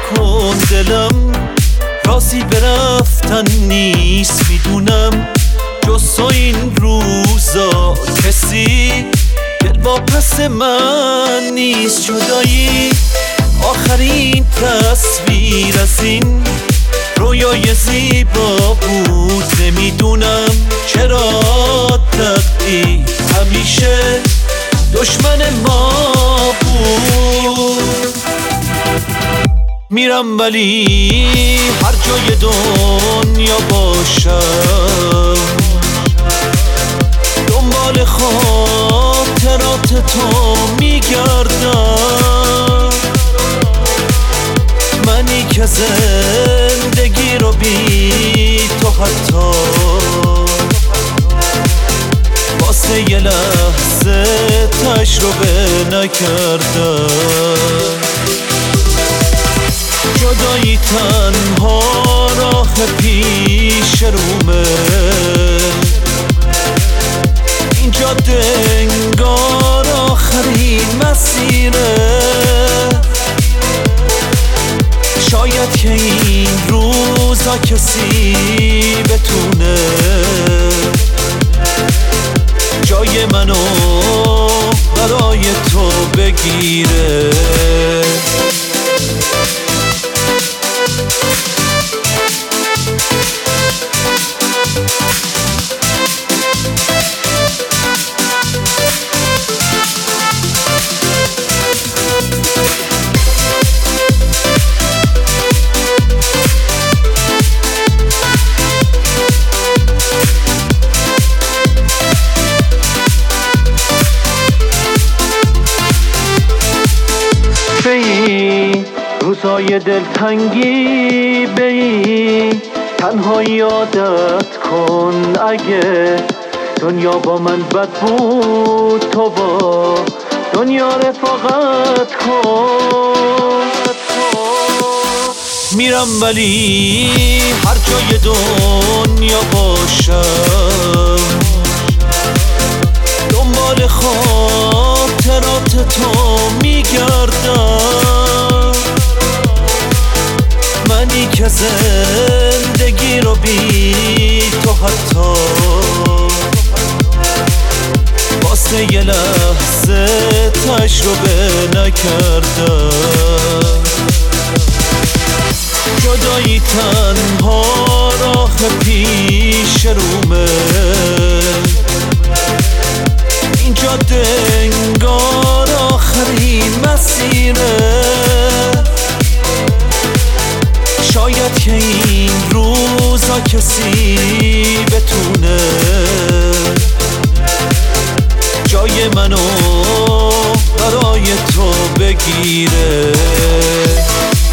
نکن دلم، راضی برفتن نیست میدونم. جز تو این روزا کسی دل واپس من نیست. جدایی آخرین تصویر از این رویای زیبا بود. نمیدونم چرا تقدیر همیشه دشمن ما بود. میرم ولی هر جای دنیا باشم، دنبال خاطرات تو میگردم. منی که زندگی رو بی تو حتی واسه یه لحظه تجربه نکردم. جدایی تنها راه پیش رومه، این جاده انگار آخرین مسیره. شاید که این روزا کسی بتونه جای منو برای تو بگیره. روزای دلتنگی به این تنهایی عادت کن. اگه دنیا با من بد بود تو با دنیا رفاقت کن. میرم ولی هر جای دنیا باشم، دنبال خاطرات تو میگردم. منی که زندگی رو بی تو حتی واسه یه لحظه تجربه نکردم. جدایی تنها راه پیش رومه، این جاده انگار آخرین مسیره. شاید که این روزا کسی بتونه جای منو برای تو بگیره.